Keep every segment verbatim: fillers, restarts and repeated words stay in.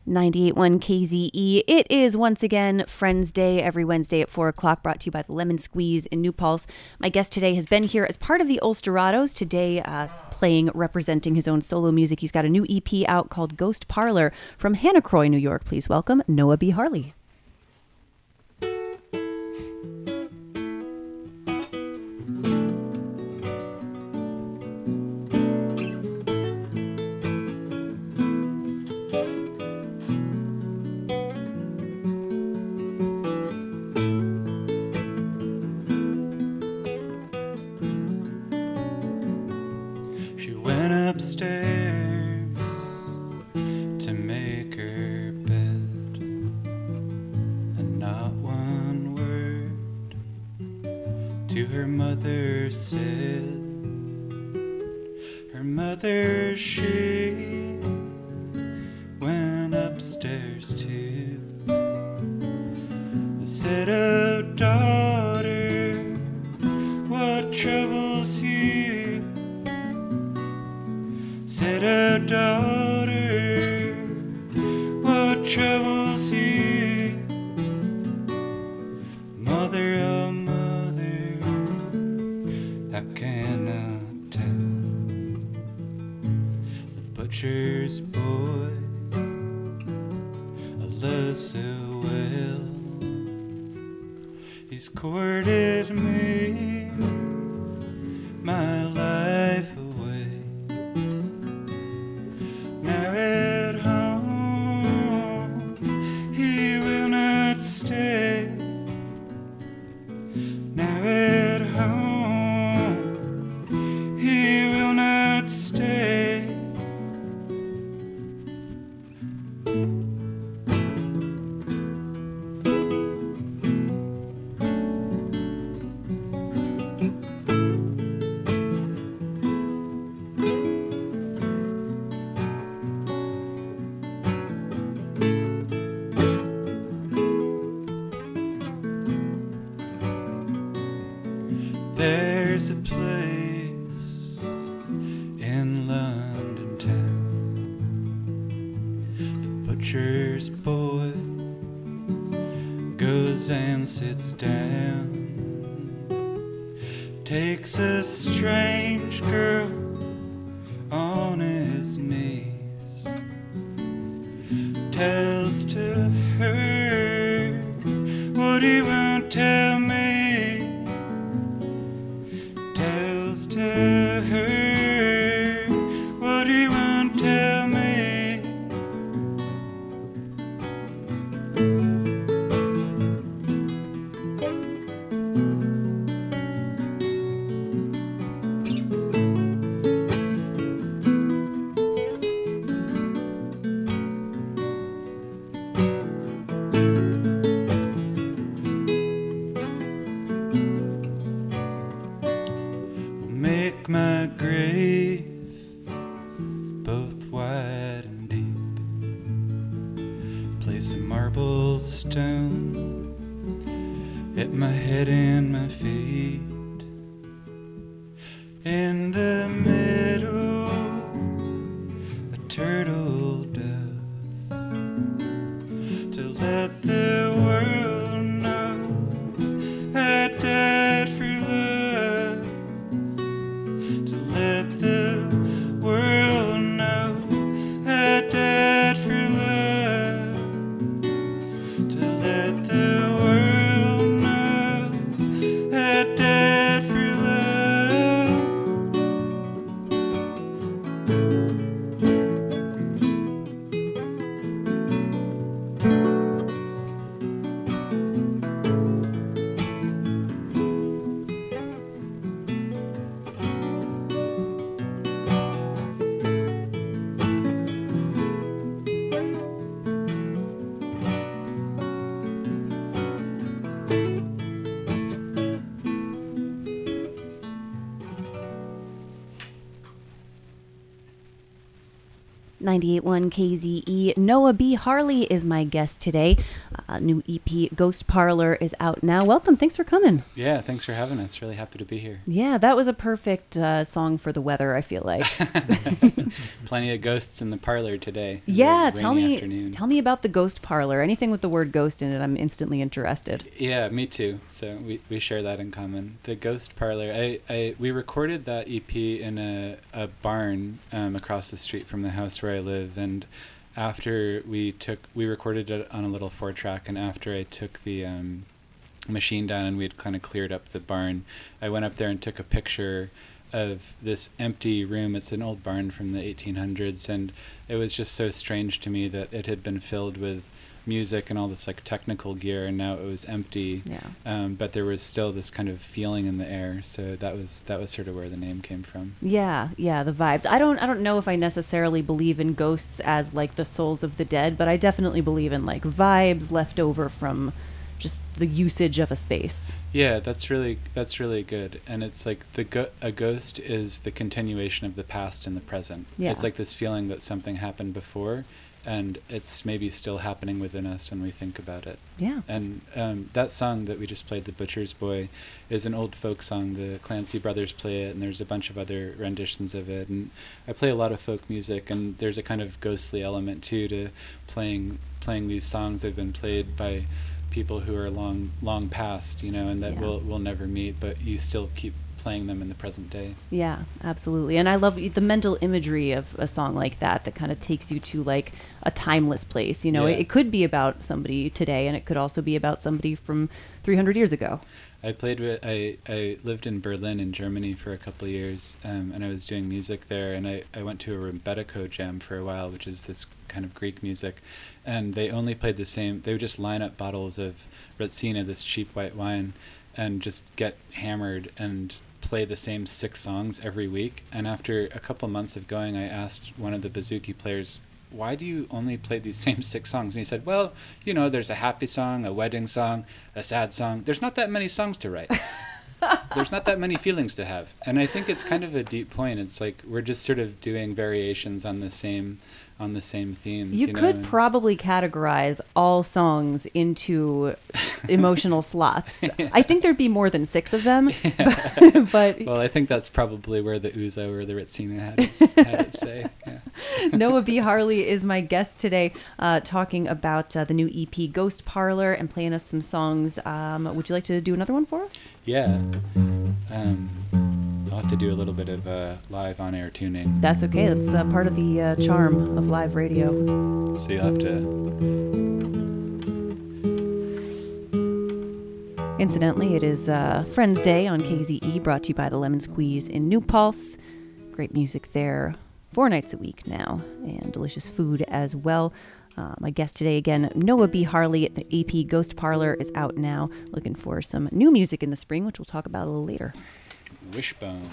ninety-eight point one K Z E. It is once again Friends Day every Wednesday at four o'clock, brought to you by the Lemon Squeeze in New Paltz. My guest today has been here as part of the Ulsterados, today uh, playing, representing his own solo music. He's got a new E P out called Ghost Parlor from Hannacroy, New York. Please welcome Noah B. Harley. Upstairs to make her bed, and not one word to her mother said. Her mother, she went upstairs too. Said, "Oh daughter, what troubles you?" Said, "Oh daughter, what troubles you?" Mother, oh mother, I cannot tell. The butcher's boy I love so well. He's courted me my life away. Now at home he will not stay. Now at home he will not stay. There's a place in London town, the butcher's boy goes and sits down, takes a strange girl on his knees, tells to her what he won't tell me. Tells to her what he won't tell me. Make my grave both wide and deep, place a marble stone at my head and my feet. In the middle, a turtle dove, to let the world know I died for love. To let the world know I died for love. To let the world know I died for love. ninety-eight point one K Z E. Noah B. Harley is my guest today. Uh, new E P, Ghost Parlor, is out now. Welcome. Thanks for coming. Yeah, thanks for having us. Really happy to be here. Yeah, that was a perfect uh, song for the weather, I feel like. plenty of ghosts in the parlor today. Yeah, tell me, afternoon. tell me about the ghost parlor. Anything with the word ghost in it, I'm instantly interested. Yeah, me too. So we, we share that in common. The ghost parlor. I, I we recorded that E P in a a barn um, across the street from the house where I live, and after we took we recorded it on a little four track, and after I took the um, machine down and we'd kind of cleared up the barn, I went up there and took a picture of this empty room. It's an old barn from the eighteen hundreds, and it was just so strange to me that it had been filled with music and all this like technical gear, and now it was empty. Yeah. Um, but there was still this kind of feeling in the air, so that was that was sort of where the name came from. Yeah, yeah, the vibes. I don't I don't know if I necessarily believe in ghosts as like the souls of the dead, but I definitely believe in like vibes left over from just the usage of a space. Yeah, that's really that's really good. And it's like the go- a ghost is the continuation of the past in the present. Yeah. It's like this feeling that something happened before, and it's maybe still happening within us when we think about it. Yeah. And um, that song that we just played, The Butcher's Boy, is an old folk song. The Clancy brothers play it, and there's a bunch of other renditions of it. And I play a lot of folk music, and there's a kind of ghostly element too to playing playing these songs that have been played by people who are long long past, you know, and that Yeah. we'll we'll never meet, but you still keep playing them in the present day. Yeah, absolutely. And I love the mental imagery of a song like that that kind of takes you to like a timeless place. You know, Yeah. it, it could be about somebody today, and it could also be about somebody from three hundred years ago. I played with, I, I lived in Berlin in Germany for a couple of years, um, and I was doing music there, and I, I went to a Rebetiko jam for a while, which is this kind of Greek music, and they only played the same, they would just line up bottles of Retsina, this cheap white wine, and just get hammered and play the same six songs every week. And after a couple months of going, I asked one of the bouzouki players, why do you only play these same six songs? And he said, well, you know, there's a happy song, a wedding song, a sad song. There's not that many songs to write. There's not that many feelings to have. And I think it's kind of a deep point. It's like we're just sort of doing variations on the same on the same themes. You, you could know? probably categorize all songs into emotional slots. Yeah. I think there'd be more than six of them. Yeah. but, but well, I think that's probably where the Ouzo or the Retsina had its, had its say. Yeah. Noah B. Harley is my guest today, uh, talking about uh, the new E P Ghost Parlor and playing us some songs. Um, would you like to do another one for us? Yeah. Um, I'll have to do a little bit of uh, live on-air tuning. That's okay. That's uh, part of the uh, charm of live radio. So you'll have to... Incidentally, it is uh, Friends Day on K Z E, brought to you by the Lemon Squeeze in New Paltz. Great music there four nights a week now, and delicious food as well. Uh, my guest today, again, Noah B. Harley at the E P Ghost Parlor is out now. Looking for some new music in the spring, which we'll talk about a little later. Wishbone.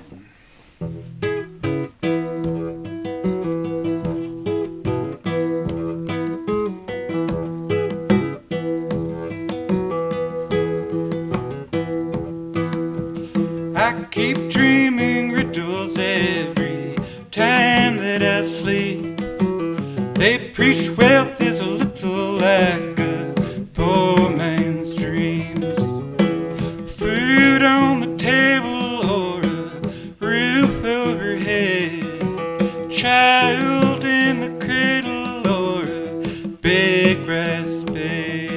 I keep dreaming riddles every time that I sleep. They preach wealth is a little like a poor man's dreams. Food on the table or a roof overhead. Child in the cradle or a big brass bed.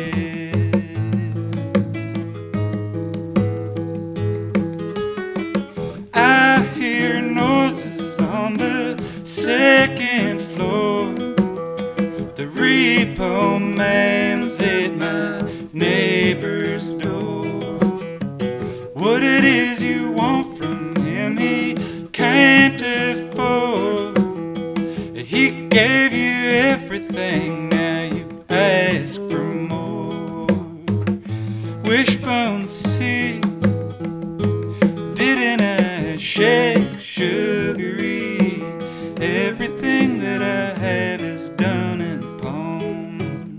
I hear noises on the second floor. The repo man's at my neighbor's door. What it is you want from him, he can't afford. He gave you everything, now you ask for more. Wishbone sick, didn't I shake sugary? Everything that I have is done in pawn.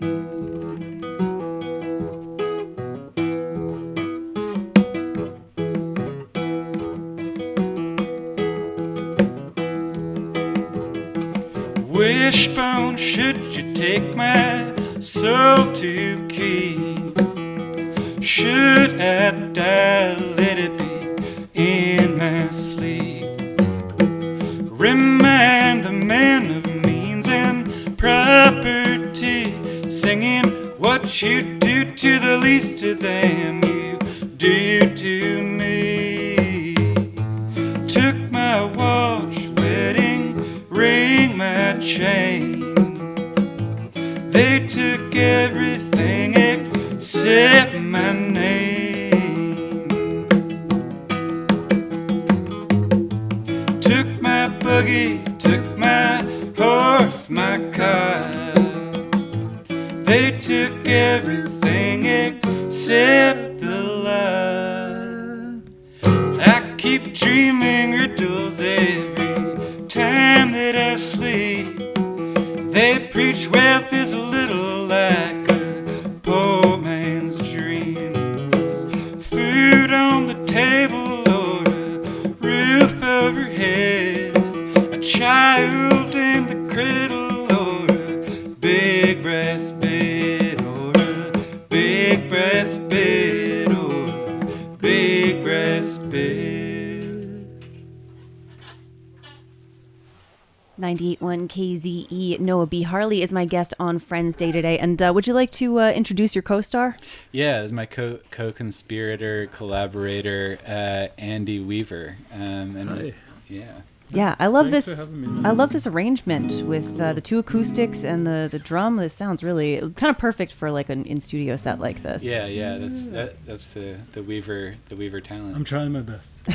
Wishbone, should you take my soul to keep? Should I die, let it be in my sleep? Remind the man man of means and property, singing what you do to the least of them, you do to me. Took my watch, wedding ring, my chain. They took everything except my name. Took my buggy, took my horse, my car. They took everything except the love. I keep dreaming riddles every time that I sleep. They preach wealth is a little like a poor man's dreams. Food on the table or a roof overhead, a child in the cradle or a big brass bed, or a big brass bed, or a big brass bed. ninety-eight point one K Z E. Noah B. Harley is my guest on Friends Day today. And uh, would you like to uh, introduce your co-star? Yeah, it's my co co-conspirator, collaborator, uh, Andy Weaver. Um, and Hi. Yeah. Yeah, I love Thanks for this. having me, man. I love this arrangement with uh, the two acoustics and the, the drum. This sounds really kind of perfect for like an in studio set like this. Yeah, yeah, that's that, that's the, the Weaver the Weaver talent. I'm trying my best.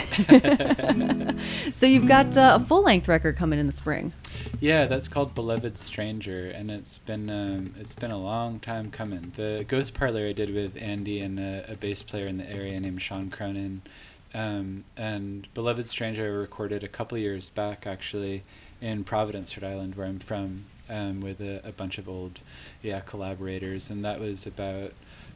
So you've got uh, a full length record coming in the spring. Yeah, that's called Beloved Stranger, and it's been um, it's been a long time coming. The Ghost Parlor I did with Andy and a, a bass player in the area named Sean Cronin, um, and Beloved Stranger I recorded a couple years back actually in Providence, Rhode Island, where I'm from, um, with a, a bunch of old yeah collaborators, and that was about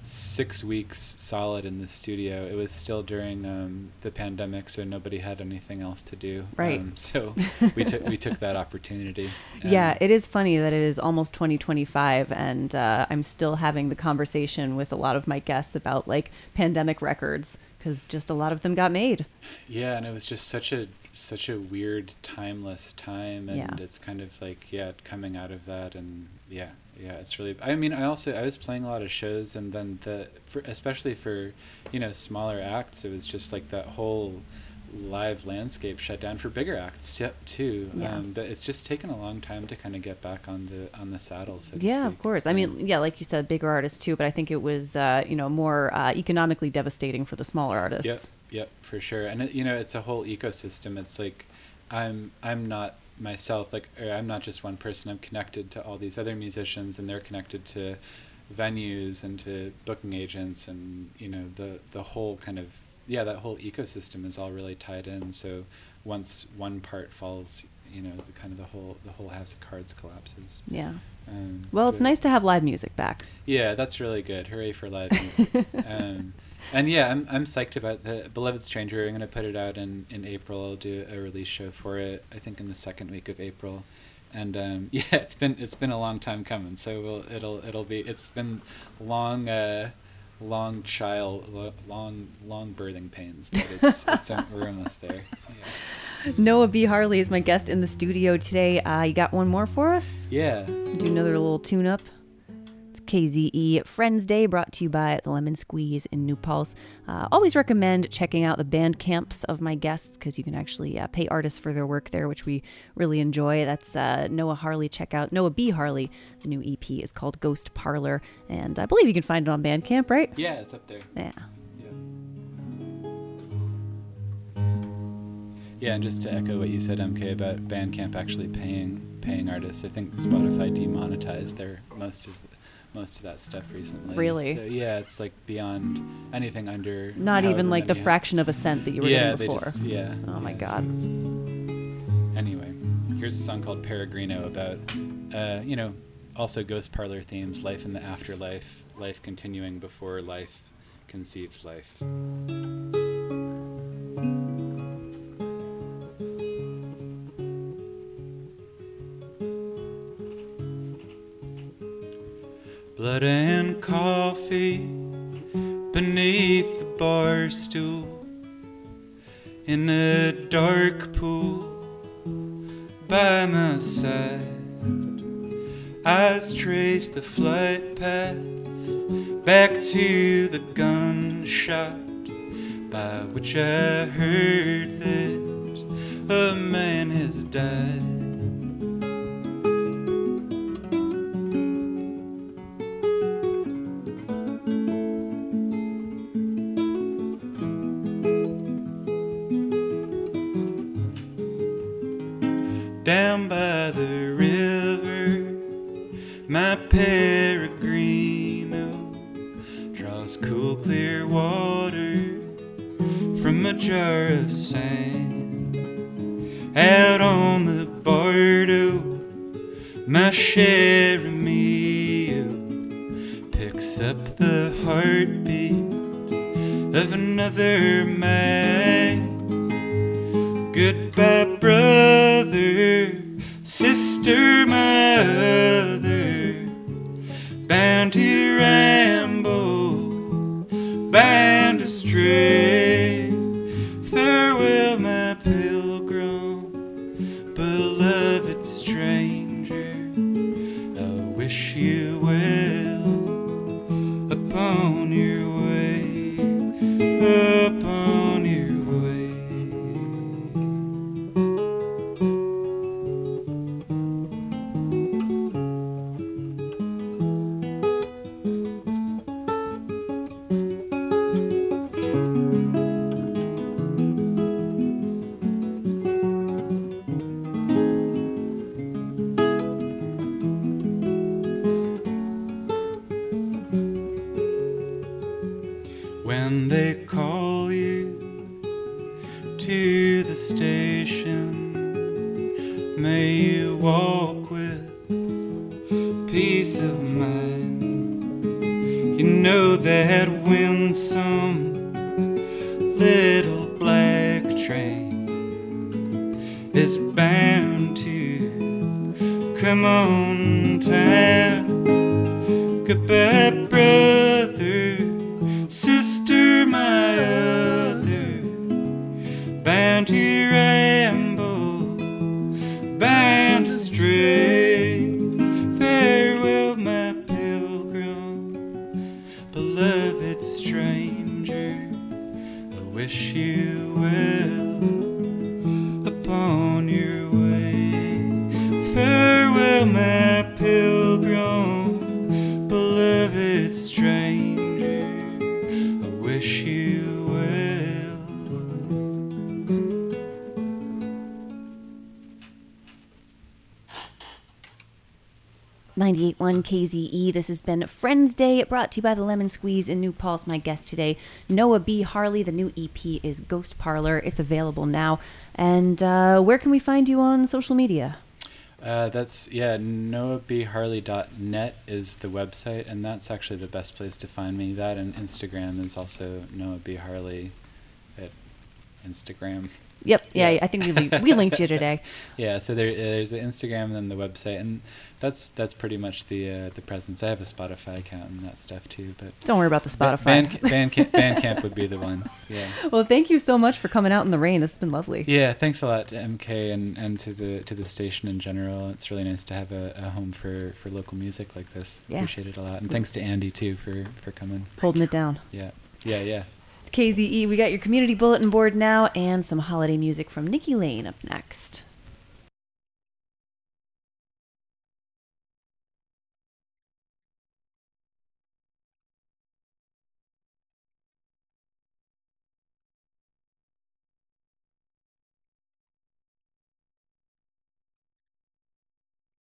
six weeks solid in the studio. It was still during um, the pandemic, so nobody had anything else to do. Right. Um, so we took we took that opportunity. Yeah, Um, it is funny that it is almost twenty twenty-five, and uh, I'm still having the conversation with a lot of my guests about like pandemic records, because just a lot of them got made. Yeah, and it was just such a such a weird, timeless time, and Yeah. it's kind of like yeah, coming out of that, and yeah, yeah, it's really. I mean, I also I was playing a lot of shows, and then the for especially for you know smaller acts, it was just like that whole live landscape shut down for bigger acts t- too. Yeah. Um, but it's just taken a long time to kind of get back on the on the saddle. So to Yeah, of speak. course. I mean, yeah, like you said, bigger artists too, but I think it was, uh, you know, more uh, economically devastating for the smaller artists. Yep, yep, for sure. And it, you know, it's a whole ecosystem. It's like, I'm I'm not myself like or I'm not just one person. I'm connected to all these other musicians, and they're connected to venues and to booking agents, and you know the the whole kind of yeah that whole ecosystem is all really tied in. So once one part falls, you know, the kind of the whole the whole house of cards collapses. Yeah. Um, Well, it's but- nice to have live music back. Yeah, that's really good. Hooray for live music. um, and yeah, I'm I'm psyched about the Beloved Stranger. I'm gonna put it out in, in April. I'll do a release show for it. I think in the second week of April. And um, yeah, it's been it's been a long time coming. So we'll, it'll it'll be it's been long uh, long child lo- long long birthing pains, but it's it's um, we're almost there. Yeah. Noah B. Harley is my guest in the studio today. Uh, you got one more for us? Yeah. Do another little tune-up. It's K Z E Friends Day, brought to you by the Lemon Squeeze in New Paltz. Uh, always recommend checking out the band camps of my guests, because you can actually uh, pay artists for their work there, which we really enjoy. That's uh, Noah Harley. Check out Noah B. Harley. The new E P is called Ghost Parlor, and I believe you can find it on Bandcamp, right? Yeah, it's up there. Yeah. Yeah. Yeah, and just to echo what you said, M K, about Bandcamp actually paying paying artists, I think Spotify demonetized their most of most of that stuff recently. Really? So yeah, it's like beyond anything under. Not even however like the many- fraction of a cent that you were yeah, getting they before. just yeah. Oh my yeah, God. so it's- Anyway, here's a song called Peregrino about, uh, you know, also Ghost Parlor themes, life in the afterlife, life continuing before life conceives life. Blood and coffee beneath the bar stool in a dark pool by my side. Eyes trace the flight path back to the gunshot by which I heard that a man has died. Down by the river, my peregrino draws cool, clear water from a jar of sand. Out on the Bardo, my Cheramio picks up the heartbeat of another man. Goodbye, brother, sister, mother, bound to ramble, bound astray. Farewell, my pilgrim, beloved stranger, I wish you well upon your way, upon your way. When they call you to the station, may you walk with peace of mind. You know that winsome little black train is bound to come on time. Goodbye, brother, sister, my other, bound to ramble, bound to stray. Farewell, my pilgrim, beloved stranger, I wish you well upon your way. Farewell, my pilgrim, beloved stranger, I wish you well. ninety-eight point one K Z E. This has been Friends Day, brought to you by the Lemon Squeeze in New Paltz. My guest today, Noah B. Harley. The new E P is Ghost Parlor. It's available now. And uh, where can we find you on social media? Uh, that's, yeah, noah b harley dot net is the website, and that's actually the best place to find me. That and Instagram is also Noah B. Harley at Instagram. Yep, yeah, Yeah. I think we li- we linked you today. Yeah, so there, there's the Instagram and then the website, and that's that's pretty much the uh, the presence. I have a Spotify account and that stuff too, but Don't worry about the Spotify. Band, Bandcamp, Bandcamp would be the one. Yeah. Well, thank you so much for coming out in the rain. This has been lovely. Yeah, thanks a lot to M K and, and to the to the station in general. It's really nice to have a, a home for, for local music like this. Yeah. Appreciate it a lot, and thanks to Andy too for, for coming. Holding it down. Yeah, yeah, yeah. It's K Z E. We got your community bulletin board now and some holiday music from Nikki Lane up next.